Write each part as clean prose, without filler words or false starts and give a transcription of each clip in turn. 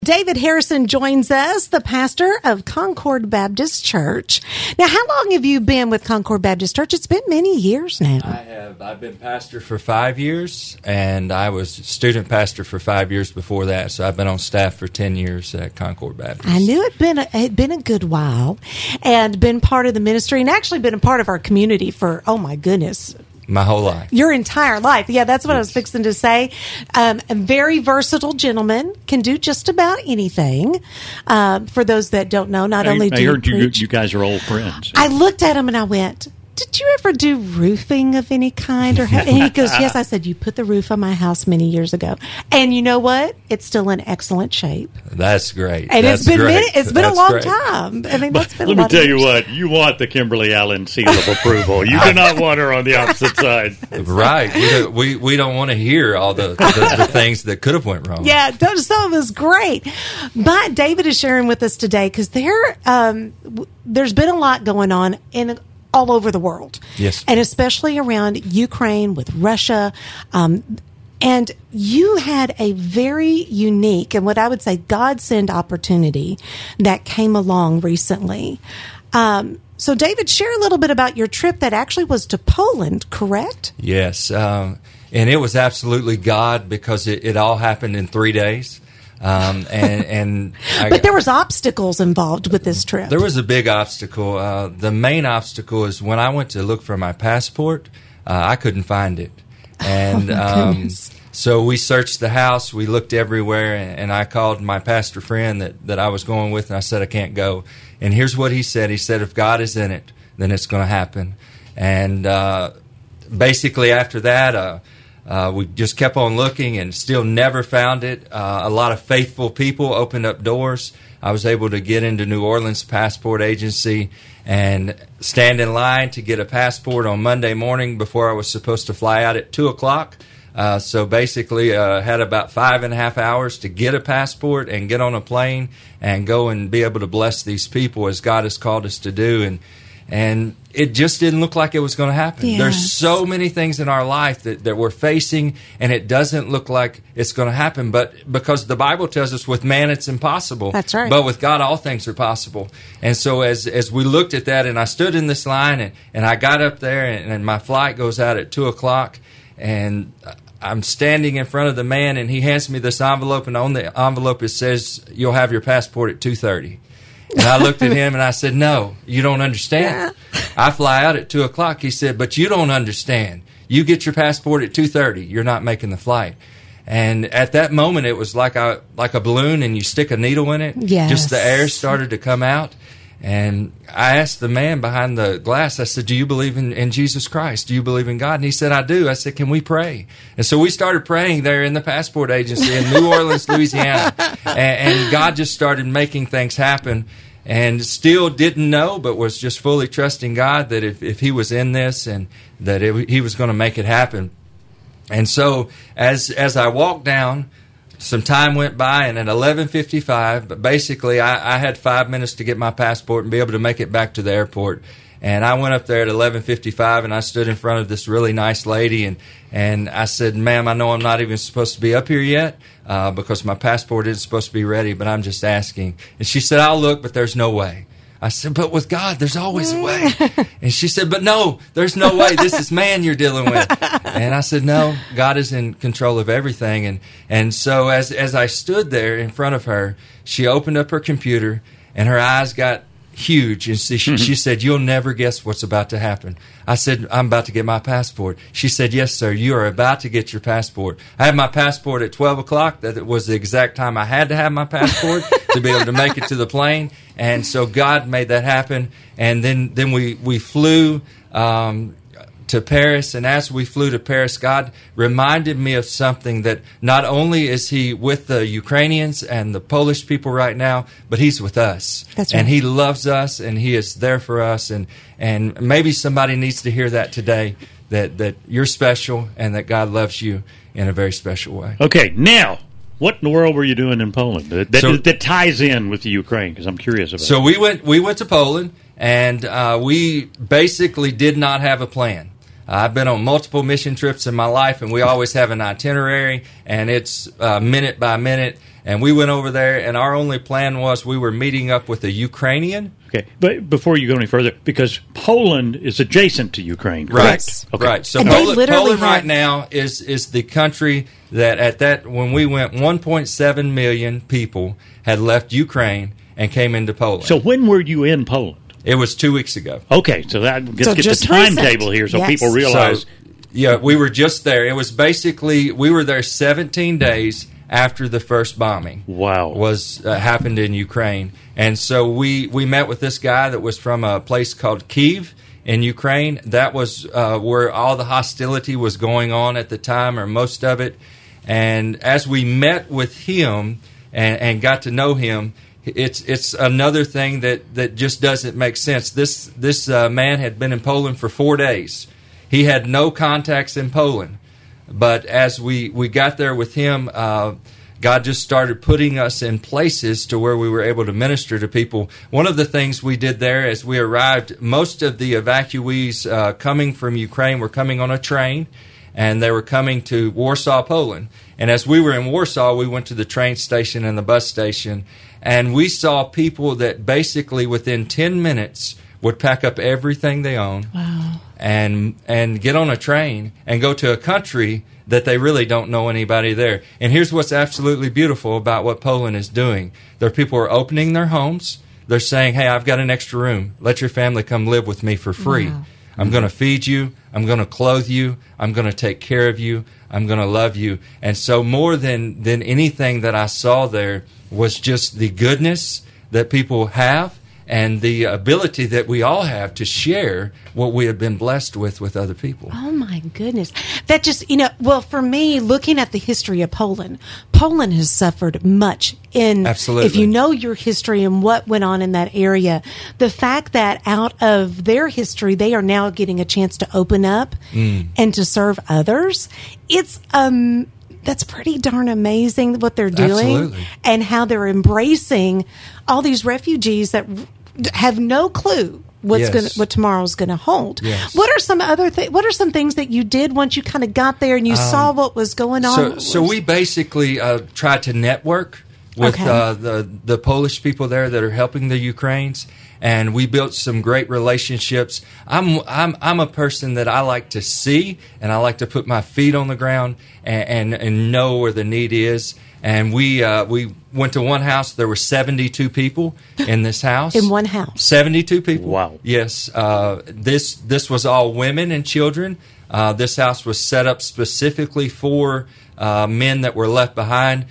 David Harrison joins us, the pastor of Concord Baptist Church. Now, how long have you been with Concord Baptist Church? It's been many years now. I have. I've been pastor for 5 years, and I was student pastor for 5 years before that. So I've been on staff for 10 years at Concord Baptist. I knew it'd been a good while, and been part of the ministry, and actually been a part of our community for, oh my goodness, my whole life. Your entire life. Yeah, that's what I was fixing to say. A very versatile gentleman, can do just about anything. For those that don't know, I heard you guys are old friends. I looked at him and I went, did you ever do roofing of any kind? And he goes, yes. I said, you put the roof on my house many years ago. And you know what? It's still in excellent shape. That's great. And that's it's been a long time. I mean, that's been Let me tell you what, you want the Kimberly Allen seal of approval. You do not want her on the opposite side. Right. We don't want to hear all the things that could have went wrong. Yeah, some of it's great. But David is sharing with us today because there's been a lot going on all over the world. Yes. And especially around Ukraine with Russia. And you had a very unique and what I would say God-sent opportunity that came along recently. So David, share a little bit about your trip that actually was to Poland, correct? Yes. And it was absolutely God because it all happened in 3 days. But there was obstacles involved with this trip. There was a big obstacle. The main obstacle is when I went to look for my passport, I couldn't find it. And so we searched the house, we looked everywhere, and I called my pastor friend that I was going with, and I said, I can't go. And here's what he said. He said, if God is in it, then it's going to happen. And basically after that, we just kept on looking and still never found it. A lot of faithful people opened up doors. I was able to get into New Orleans Passport Agency and stand in line to get a passport on Monday morning before I was supposed to fly out at 2 o'clock. So basically had about 5.5 hours to get a passport and get on a plane and go and be able to bless these people as God has called us to do. And it just didn't look like it was going to happen. Yes. There's so many things in our life that we're facing, and it doesn't look like it's going to happen. But because the Bible tells us with man it's impossible. That's right. But with God all things are possible. And so as we looked at that, and I stood in this line, and I got up there, and my flight goes out at 2 o'clock, and I'm standing in front of the man, and he hands me this envelope, and on the envelope it says, you'll have your passport at 2:30. And I looked at him and I said, no, you don't understand. I fly out at 2 o'clock. He said, but you don't understand. You get your passport at 2:30. You're not making the flight. And at that moment, it was like a balloon and you stick a needle in it. Yes. Just the air started to come out. And I asked the man behind the glass, I said, do you believe in Jesus Christ? Do you believe in God? And he said, I do. I said, can we pray? And so we started praying there in the passport agency in New Orleans, Louisiana. And God just started making things happen. And still didn't know, but was just fully trusting God that if he was in this and that he was going to make it happen. And so as I walked down, some time went by, and at 11:55, but basically I had 5 minutes to get my passport and be able to make it back to the airport. And I went up there at 11:55, and I stood in front of this really nice lady, and I said, ma'am, I know I'm not even supposed to be up here yet because my passport isn't supposed to be ready, but I'm just asking. And she said, I'll look, but there's no way. I said, but with God, there's always a way. And she said, but no, there's no way. This is man you're dealing with. And I said, no, God is in control of everything. And so as I stood there in front of her, she opened up her computer, and her eyes got huge. And she said, you'll never guess what's about to happen. I said, I'm about to get my passport. She said, yes, sir, you are about to get your passport. I had my passport at 12 o'clock. That was the exact time I had to have my passport to be able to make it to the plane. And so God made that happen. And then we flew to Paris, and as we flew to Paris, God reminded me of something, that not only is he with the Ukrainians and the Polish people right now, but he's with us. That's right. And he loves us, and he is there for us. And maybe somebody needs to hear that today, that you're special and that God loves you in a very special way. Okay, now, what in the world were you doing in Poland that ties in with the Ukraine? Because I'm curious about it. So we went to Poland, and we basically did not have a plan. I've been on multiple mission trips in my life, and we always have an itinerary, and it's minute by minute. And we went over there, and our only plan was we were meeting up with a Ukrainian. Okay, but before you go any further, because Poland is adjacent to Ukraine, right? correct? Okay. Right. So Poland right now is the country that when we went, 1.7 million people had left Ukraine and came into Poland. So when were you in Poland? It was 2 weeks ago. Okay, so let's get the timetable here so people realize. So, we were just there. It was basically, we were there 17 days after the first bombing happened in Ukraine. And so we met with this guy that was from a place called Kyiv in Ukraine. That was where all the hostility was going on at the time, or most of it. And as we met with him and got to know him, it's another thing that just doesn't make sense. This man had been in Poland for 4 days. He had no contacts in Poland. But as we got there with him, God just started putting us in places to where we were able to minister to people. One of the things we did there as we arrived, most of the evacuees coming from Ukraine were coming on a train, and they were coming to Warsaw, Poland. And as we were in Warsaw, we went to the train station and the bus station, and we saw people that basically within 10 minutes would pack up everything they own. Wow. And get on a train and go to a country that they really don't know anybody there. And here's what's absolutely beautiful about what Poland is doing. There are people who are opening their homes. They're saying, hey, I've got an extra room. Let your family come live with me for free. Wow. I'm going to feed you. I'm going to clothe you. I'm going to take care of you. I'm going to love you. And so more than anything that I saw there was just the goodness that people have, and the ability that we all have to share what we have been blessed with other people. Oh, my goodness. That just, well, for me, looking at the history of Poland has suffered much in, absolutely. If you know your history and what went on in that area, the fact that out of their history, they are now getting a chance to open up and to serve others, it's, that's pretty darn amazing what they're doing. Absolutely. And how they're embracing all these refugees that have no clue what tomorrow's going to hold. Yes. What are some what are some things that you did once you kind of got there and you saw what was going on? So we basically tried to network with the Polish people there that are helping the Ukrainians, and we built some great relationships. I'm a person that I like to see, and I like to put my feet on the ground and know where the need is. And we went to one house. There were 72 people in this house. In one house? 72 people. Wow. Yes. This was all women and children. This house was set up specifically for men that were left behind.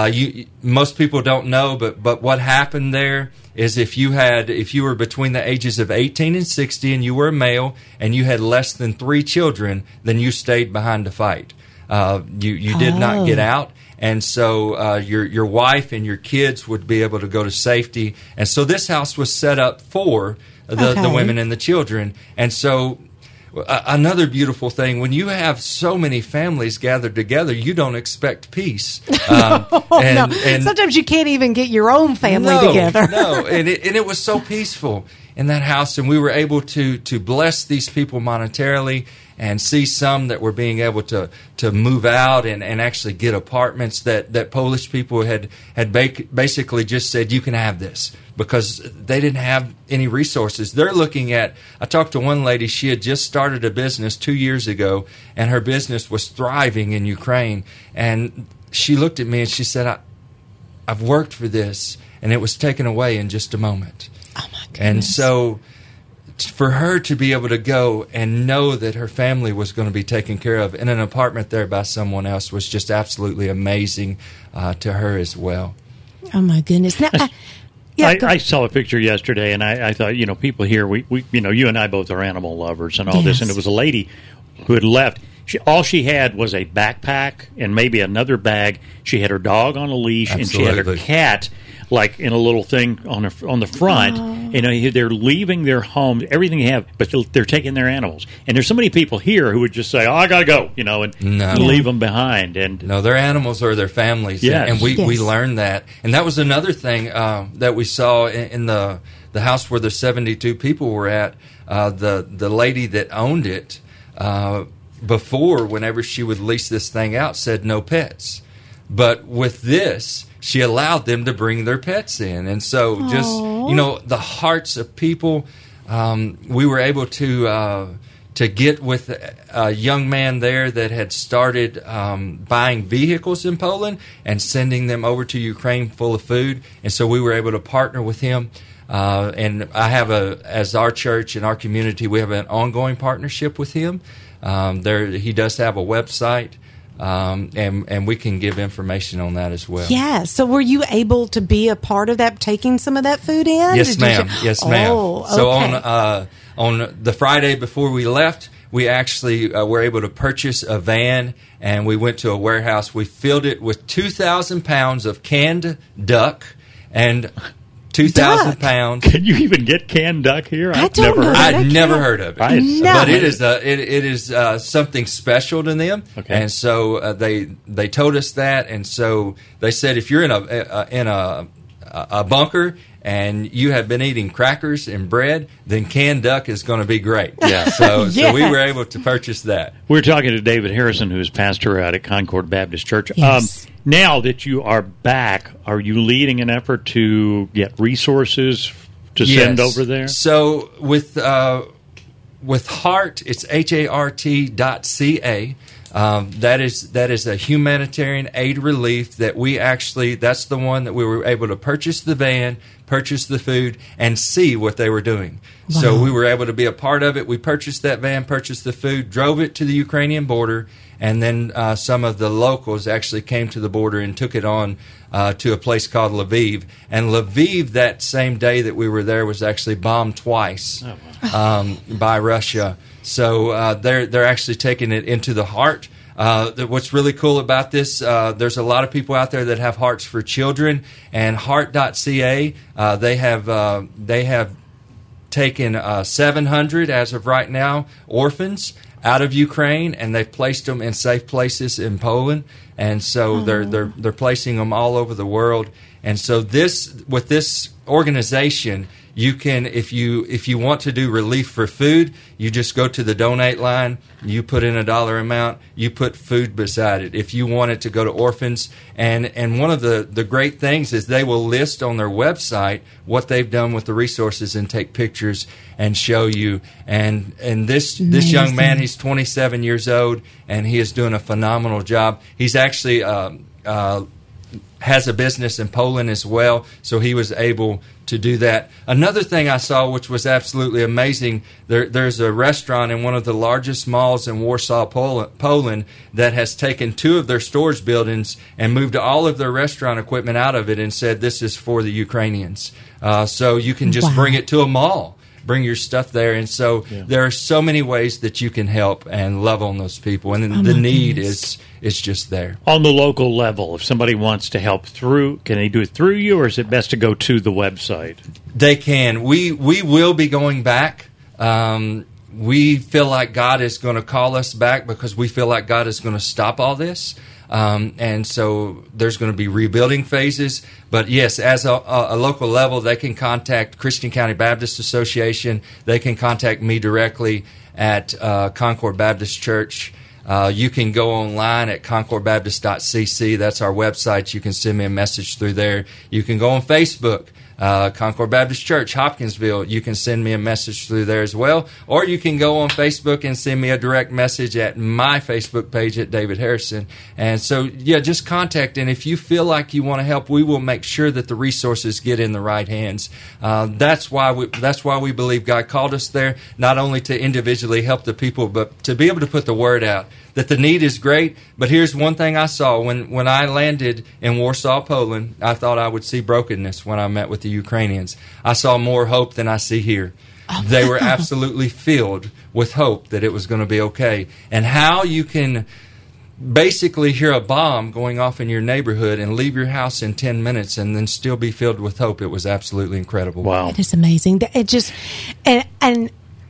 Most people don't know, but what happened there is if you were between the ages of 18 and 60 and you were a male and you had less than 3 children, then you stayed behind to fight. You did not get out. And so your wife and your kids would be able to go to safety. And so this house was set up for the women and the children. And so another beautiful thing, when you have so many families gathered together, you don't expect peace. No. Sometimes you can't even get your own family together. No, and it was so peaceful in that house, and we were able to bless these people monetarily and see some that were being able to move out and actually get apartments that Polish people had basically just said, you can have this, because they didn't have any resources. They're looking at, I talked to one lady, she had just started a business 2 years ago, and her business was thriving in Ukraine. And she looked at me and she said, I've worked for this, and it was taken away in just a moment. Oh, my goodness. And so for her to be able to go and know that her family was going to be taken care of in an apartment there by someone else was just absolutely amazing to her as well. Oh, my goodness. Now, I saw a picture yesterday, and I thought, people here, we you and I both are animal lovers and all this, and it was a lady who had left. All she had was a backpack and maybe another bag. She had her dog on a leash, and she had her cat like in a little thing on the front. Oh. They're leaving their homes, everything they have, but they're taking their animals. And there's so many people here who would just say, "Oh, I got to go," and leave them behind. And no, their animals are their families. Yes. And we learned that. And that was another thing that we saw in the house where the 72 people were at. The lady that owned it, before, whenever she would lease this thing out, said no pets. But with this, she allowed them to bring their pets in. And so just, the hearts of people, we were able to get with a young man there that had started buying vehicles in Poland and sending them over to Ukraine full of food. And so we were able to partner with him. And I have as our church and our community, we have an ongoing partnership with him. He does have a website. And we can give information on that as well. Yeah. So were you able to be a part of that, taking some of that food in? Yes, ma'am. Yes, ma'am. Oh, okay. So on the Friday before we left, we actually were able to purchase a van, and we went to a warehouse. We filled it with 2,000 pounds of canned duck and 2,000 pounds. Can you even get canned duck here? I'd never heard of it. No. But it is something special to them. Okay. And so they told us that, and so they said if you're in a bunker and you have been eating crackers and bread, then canned duck is going to be great. Yeah. So we were able to purchase that. We're talking to David Harrison, who is pastor out at Concord Baptist Church. Yes. Now that you are back, are you leading an effort to get resources to send over there? So with HART, it's HART.ca. That is a humanitarian aid relief that that's the one that we were able to purchase the van, purchase the food, and see what they were doing. Wow. So we were able to be a part of it. We purchased that van, purchased the food, drove it to the Ukrainian border, and then some of the locals actually came to the border and took it on to a place called Lviv. And Lviv, that same day that we were there, was actually bombed twice by Russia. So they're actually taking it into the heart. What's really cool about this, there's a lot of people out there that have hearts for children, and Heart.ca, they have taken 700 as of right now orphans out of Ukraine, and they've placed them in safe places in Poland, and so they're placing them all over the world. And so with this organization, you can, if you want to do relief for food, you just go to the donate line, you put in a dollar amount, you put food beside it. If you want it to go to orphans, and one of the great things is they will list on their website what they've done with the resources and take pictures and show you. And this young man, he's 27 years old, and he is doing a phenomenal job. He's actually has a business in Poland as well, so he was able to do that. Another thing I saw, which was absolutely amazing, there's a restaurant in one of the largest malls in Warsaw, Poland, that has taken 2 of their storage buildings and moved all of their restaurant equipment out of it and said, this is for the Ukrainians. So you can just bring it to a mall. Bring your stuff there. And so there are so many ways that you can help and love on those people. And the need is just there. On the local level, if somebody wants to help can they do it through you, or is it best to go to the website? They can. We will be going back. We feel like God is going to call us back because we feel like God is going to stop all this. And so there's going to be rebuilding phases. But yes, as a local level, they can contact Christian County Baptist Association. They can contact me directly at Concord Baptist Church. You can go online at concordbaptist.cc. That's our website. You can send me a message through there. You can go on Facebook. Concord Baptist Church, Hopkinsville. You can send me a message through there as well. Or you can go on Facebook and send me a direct message at my Facebook page at David Harrison. And so, just contact. And if you feel like you want to help, we will make sure that the resources get in the right hands. That's why we believe God called us there, not only to individually help the people, but to be able to put the word out that the need is great. But here's one thing I saw. When I landed in Warsaw, Poland, I thought I would see brokenness when I met with the Ukrainians. I saw more hope than I see here. They were absolutely filled with hope that it was going to be okay. And how you can basically hear a bomb going off in your neighborhood and leave your house in 10 minutes and then still be filled with hope, it was absolutely incredible. Wow. It is amazing. It just, and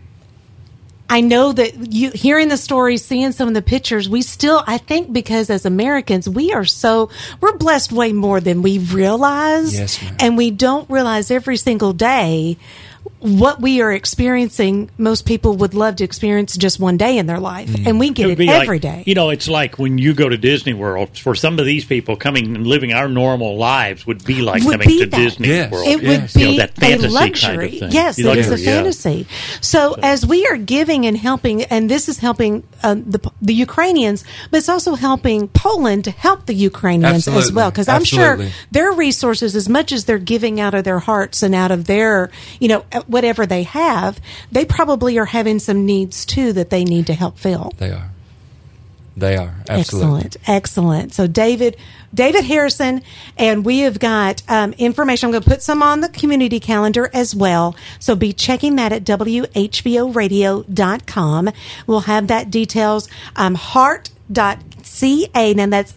I know that you hearing the stories, seeing some of the pictures, I think because as Americans, we're blessed way more than we realize. Yes, ma'am. And we don't realize every single day what we are experiencing, most people would love to experience just one day in their life, and we get it every day. You know, it's like when you go to Disney World. For some of these people, coming and living our normal lives would be like coming to Disney World. It would be that fantasy a luxury. kind of thing. Yes, it is a fantasy. So as we are giving and helping, and this is helping the Ukrainians, but it's also helping Poland to help the Ukrainians as well, because I'm sure their resources, as much as they're giving out of their hearts and out of their, whatever they have, they probably are having some needs too that they need to help fill. They are. Absolutely. Excellent. So David Harrison, and we have got information. I'm going to put some on the community calendar as well. So be checking that at WHVOradio.com. We'll have that details. Heart.ca, and that's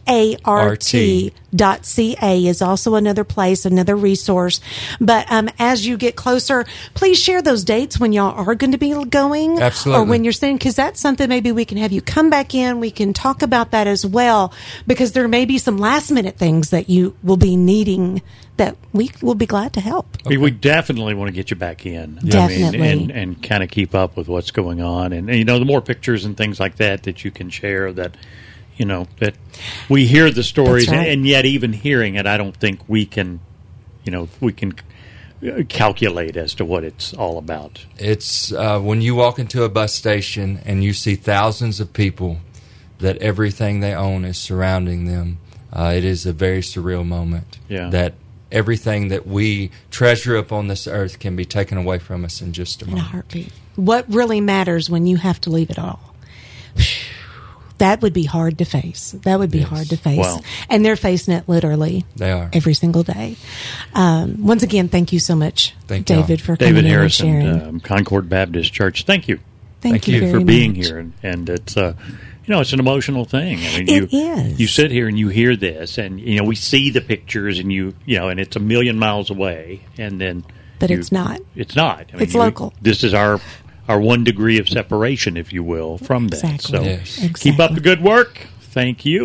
HART.ca is also another place, another resource. But as you get closer, please share those dates when y'all are going to be going. Absolutely. Or when you're saying, because that's something maybe we can have you come back in. We can talk about that as well, because there may be some last minute things that you will be needing that we will be glad to help. Okay. We definitely want to get you back in. Definitely. And kind of keep up with what's going on. And, the more pictures and things like that you can share, that we hear the stories, and yet even hearing it, I don't think we can calculate as to what it's all about. It's when you walk into a bus station and you see thousands of people that everything they own is surrounding them. It is a very surreal moment. Yeah. That everything that we treasure upon this earth can be taken away from us in just a moment. In a heartbeat. What really matters when you have to leave it all? That would be hard to face. Wow. And they're facing it literally. They are. Every single day. Once again, thank you so much, David, for coming David in Harrison, and sharing. Concord Baptist Church. Thank you. Thank you very for being much. here. And it's it's an emotional thing. I mean, it is. You sit here and you hear this, and we see the pictures, and and it's a million miles away, and then. But it's not. It's not. I mean, it's local. This is our 1 degree of separation, if you will, from that. Exactly. So yes. keep up the good work. Thank you.